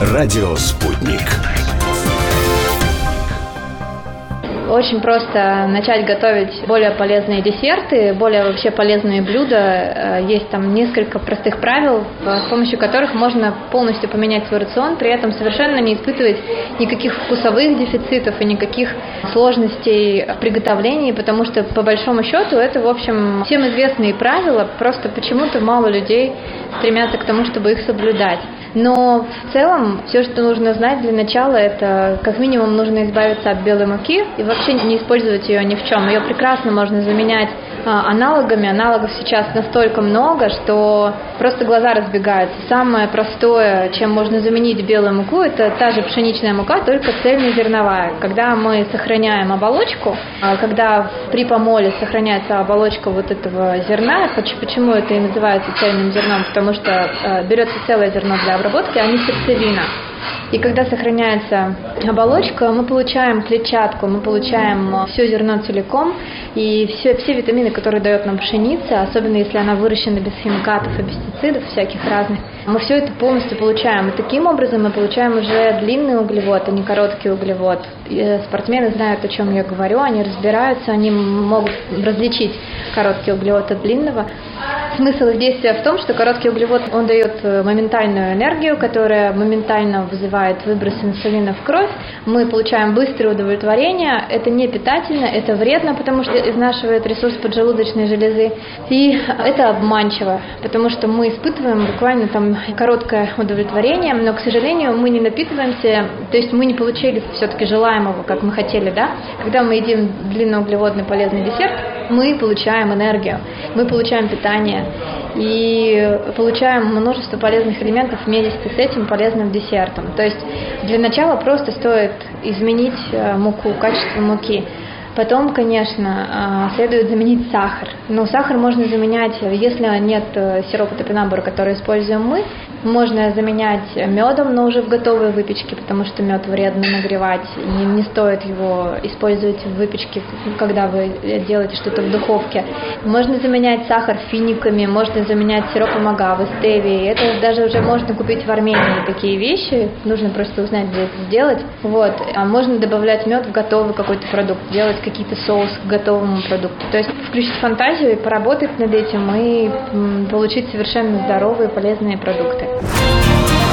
Радио «Спутник». Очень просто начать готовить более полезные десерты, более вообще полезные блюда. Есть там несколько простых правил, с помощью которых можно полностью поменять свой рацион, при этом совершенно не испытывать никаких вкусовых дефицитов и никаких сложностей в приготовлении, потому что по большому счету это, в общем, всем известные правила, просто почему-то мало людей стремятся к тому, чтобы их соблюдать. Но в целом все, что нужно знать для начала, это как минимум нужно избавиться от белой муки и вообще не использовать ее ни в чем. Ее прекрасно можно заменять аналогами. Аналогов сейчас настолько много, что просто глаза разбегаются. Самое простое, чем можно заменить белую муку, это та же пшеничная мука, только цельнозерновая. Когда мы сохраняем оболочку, когда при помоле сохраняется оболочка вот этого зерна, почему это и называется цельным зерном? Потому что берется целое зерно для обработки, а не сердцевина. И когда сохраняется оболочка, мы получаем клетчатку, мы получаем все зерно целиком, и все витамины, которые дает нам пшеница, особенно если она выращена без химикатов и пестицидов всяких разных, мы все это полностью получаем. И таким образом мы получаем уже длинный углевод, а не короткий углевод. И спортсмены знают, о чем я говорю, они разбираются, они могут различить короткий углевод от длинного. Смысл их действия в том, что короткий углевод, он дает моментальную энергию, которая моментально вызывает выброс инсулина в кровь. Мы получаем быстрое удовлетворение. Это не питательно, это вредно, потому что изнашивает ресурс поджелудочной железы. И это обманчиво, потому что мы испытываем буквально там короткое удовлетворение, но, к сожалению, мы не напитываемся, то есть мы не получили все-таки желаемого, как мы хотели, да? Когда мы едим длинноуглеводный полезный десерт, мы получаем энергию, мы получаем питание и получаем множество полезных элементов вместе с этим полезным десертом. То есть для начала просто стоит изменить муку, качество муки. Потом, конечно, следует заменить сахар. Но сахар можно заменять, если нет сиропа топинамбура, который используем мы, можно заменять медом, но уже в готовой выпечке, потому что мед вредно нагревать. Не стоит его использовать в выпечке, когда вы делаете что-то в духовке. Можно заменять сахар финиками, можно заменять сиропом агавы, стевией. Это даже уже можно купить в Армении такие вещи. Нужно просто узнать, где это сделать. Вот. А можно добавлять мед в готовый какой-то продукт, делать какие-то соусы к готовому продукту. То есть включить фантазию и поработать над этим и получить совершенно здоровые, полезные продукты.